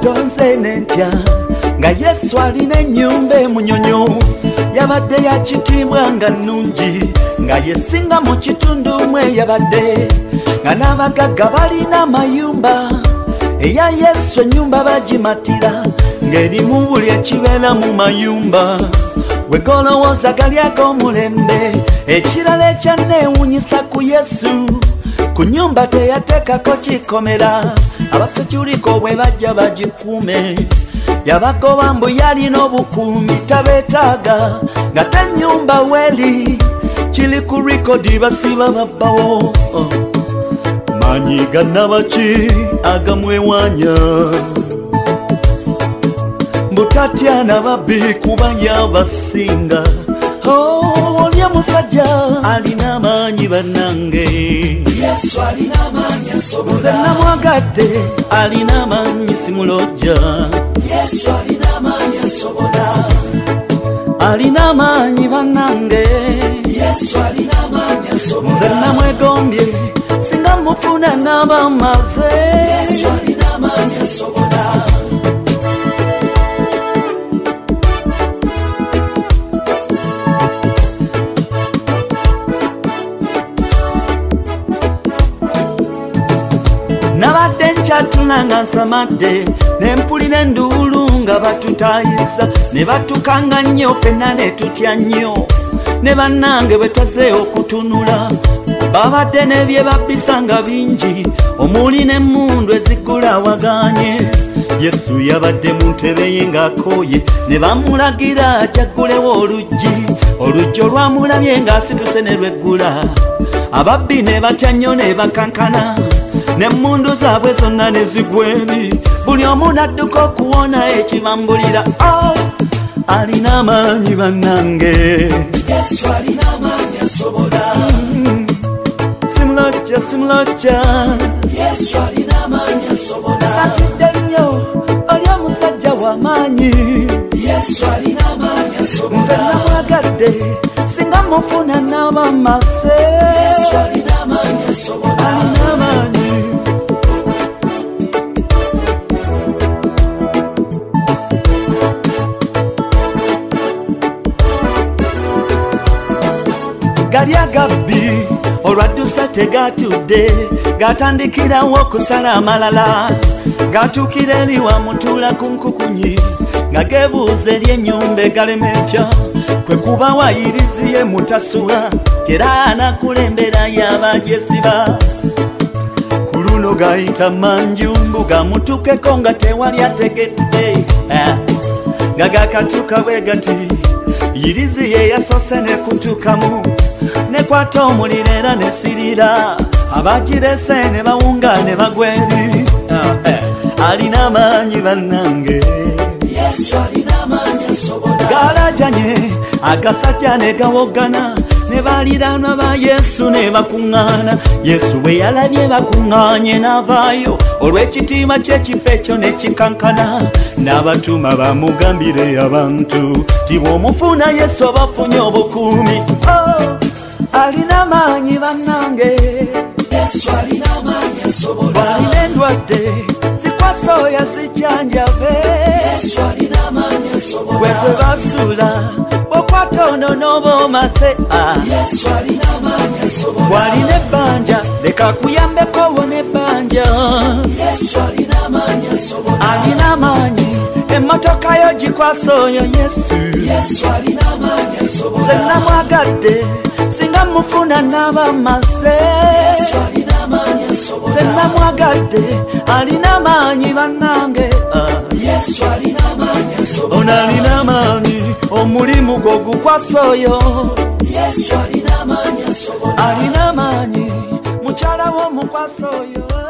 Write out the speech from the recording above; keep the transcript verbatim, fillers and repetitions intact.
tonze nentya nga Yesu alina ennyumba emunyonyo yabadde yakitiibwa nga nnungi nga yesinga mu kitundu mwe yabadde nga n'abagagga balina amayumba eya Yesu ennyumba bagimatira ng'erimu buli ekibeera mu mayumba wegolowooza gali ag'omulembe ekirala ekyanneewuunyisa ku Yesu ku nnyumba teyateekako kikomera abasekyuliko bwe bajja bagikuume yabagoba mbu yalina obukuumi tabeetaaga nga tennyumba weli kiri ku rikodi basiba babbawo manyi gannabaki agamwewanya butatya nababbi kuba yabasinga olya musajja alina amaanyi bannange Yesu alina amaanyi asobola nze namwagadde alina amaanyi simulojja Yesu alina amaanyi asobola alina amaanyi bannange Yesu alina amaanyi asobola nze namwegombye singa mufuna n'abamaze Yesu alina amaanyi asobola nabadde nkyatula nga nsamadde nempulira enduulu nga batutayisa ne batukanga nnyo ffenna ne tutya nnyo ne bannange bwe twaze okutunula babadde n'ebye babbisa nga bingi omuli n'emmundu ezigula waganye Yesu yabadde mu ntebe ye ng'akooye ne bamulagira ajaggulewo oluggi oluggi olwamulabye ng'asituse ne lweggula ababbi ne batya nnyo ne bakankana n'emmundu zaabwe zonna ne zigwa eri buli omu n'adduka okuwona ekibambulira alina amaanyi bannange Yesu alina amaanyi asobola simulojja simulojja Yesu alina amaanyi asobola atidde nnyo oli omusajja w'amaanyi Yesu alina amaanyi asobola nze namwagadde singa mufuna n'abamase Yesu alina amaanyi asobola alina amaanyi gali agabbi olwaddusa tegatudde gatandikirawo okusala amalala gatuukira eri wamutuula ku nkukunyi nga geebuuza eri ennyumba egalema etya kwe kuba wayiriziye mutasula era anakulembera y'abagyesiba ku luno gayita manjumbu gamutukeko nga tewali ategedde nga gakatuuka bwe gati yiriziye yasoose ne kutuukamu nekwata omuliro era nesirira abagirese ne bawunga ne bagweri alina amaanyi bannange Yesu alina amaanyi asobola galajanye agasajja ne gawogana ne baliranwa ba Yesu ne bakuŋŋaana Yesu bwe yalabye bakuŋŋaanye n'avaayo olw'ekitiibwa ky'ekifo ekyo ne kikankana n'abatuma bamugambire abantu ti bw'omufuna Yesu abafunye obukuumi alina amaanyi bannange Yesu alina amaanyi asobola alina endwadde zikwasooya zijanjabe Yesu alina amaanyi asobola bwe gwe basuula bokwata ono n'oba omase Yesu alina amaanyi asobola bw'alina ebbanja leka kuyambeko wona ebbanja Yesu alina amaanyi asobola alina amaanyi emmotoka yo gikwasa oyo Yesu Yesu alina amaanyi asobola nze namwagadde singa mufuna n'abamaze Yesu alina amaanyi asobola nze namwagadde alina amaanyi bannange Yesu alina amaanyi asobola ono alina amaanyi omulimu gwo gukwasa oyo Yesu alina amaanyi asobola alina amaanyi mukyala w'omukwasa oyo